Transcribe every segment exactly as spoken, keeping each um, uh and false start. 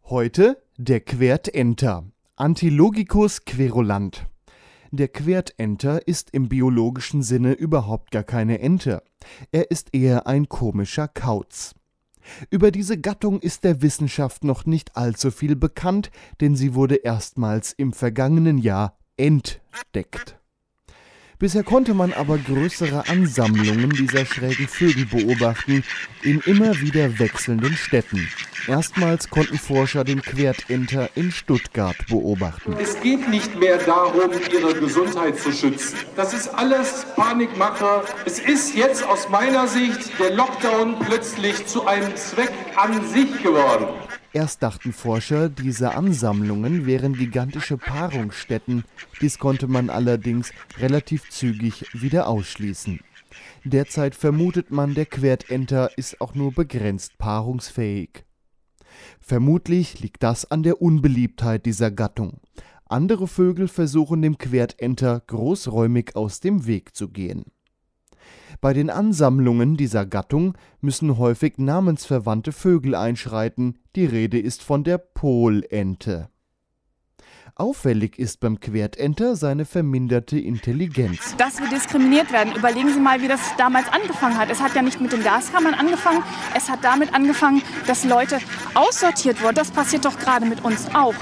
Heute der Quertenter, Antilogicus querulant. Der Quertenter ist im biologischen Sinne überhaupt gar keine Ente. Er ist eher ein komischer Kauz. Über diese Gattung ist der Wissenschaft noch nicht allzu viel bekannt, denn sie wurde erstmals im vergangenen Jahr entdeckt. Bisher konnte man aber größere Ansammlungen dieser schrägen Vögel beobachten, in immer wieder wechselnden Städten. Erstmals konnten Forscher den Quertenter in Stuttgart beobachten. Es geht nicht mehr darum, ihre Gesundheit zu schützen. Das ist alles Panikmache. Es ist jetzt aus meiner Sicht der Lockdown plötzlich zu einem Zweck an sich geworden. Erst dachten Forscher, diese Ansammlungen wären gigantische Paarungsstätten. Dies konnte man allerdings relativ zügig wieder ausschließen. Derzeit vermutet man, der Quertenter ist auch nur begrenzt paarungsfähig. Vermutlich liegt das an der Unbeliebtheit dieser Gattung. Andere Vögel versuchen dem Quertenter großräumig aus dem Weg zu gehen. Bei den Ansammlungen dieser Gattung müssen häufig namensverwandte Vögel einschreiten. Die Rede ist von der Polente. Auffällig ist beim Quertenter seine verminderte Intelligenz. Dass wir diskriminiert werden, überlegen Sie mal, wie das damals angefangen hat. Es hat ja nicht mit den Gaskammern angefangen, es hat damit angefangen, dass Leute aussortiert wurden. Das passiert doch gerade mit uns auch.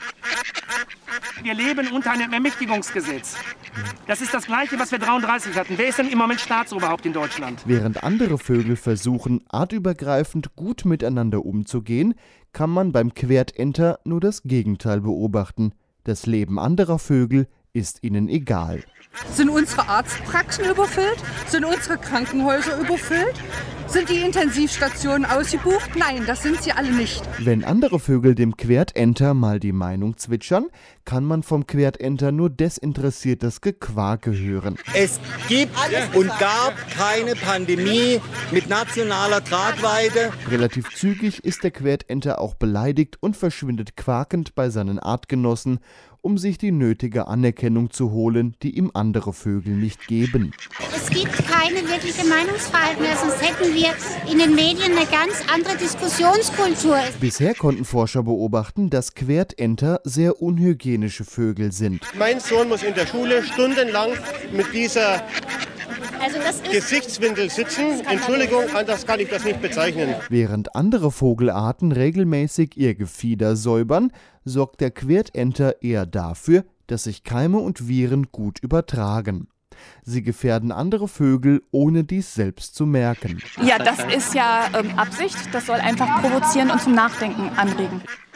Wir leben unter einem Ermächtigungsgesetz. Das ist das Gleiche, was wir dreiunddreißig hatten. Wer ist denn im Moment Staatsoberhaupt in Deutschland? Während andere Vögel versuchen, artübergreifend gut miteinander umzugehen, kann man beim Quertenter nur das Gegenteil beobachten. Das Leben anderer Vögel ist ihnen egal. Sind unsere Arztpraxen überfüllt? Sind unsere Krankenhäuser überfüllt? Sind die Intensivstationen ausgebucht? Nein, das sind sie alle nicht. Wenn andere Vögel dem Quertenter mal die Meinung zwitschern, kann man vom Quertenter nur desinteressiertes Gequake hören. Es gibt und gab keine Pandemie mit nationaler Tragweite. Relativ zügig ist der Quertenter auch beleidigt und verschwindet quakend bei seinen Artgenossen, um sich die nötige Anerkennung zu holen, die ihm andere Vögel nicht geben. Es gibt keine wirkliche Meinungsfreiheit mehr, sonst hätten wir in den Medien eine ganz andere Diskussionskultur. Bisher konnten Forscher beobachten, dass Quertenter sehr unhygienische Vögel sind. Mein Sohn muss in der Schule stundenlang mit dieser Also das ist Gesichtswindel sitzen. Entschuldigung, anders kann ich das nicht bezeichnen. Während andere Vogelarten regelmäßig ihr Gefieder säubern, sorgt der Quertenter eher dafür, dass sich Keime und Viren gut übertragen. Sie gefährden andere Vögel, ohne dies selbst zu merken. Ja, das ist ja ähm, Absicht. Das soll einfach provozieren und zum Nachdenken anregen.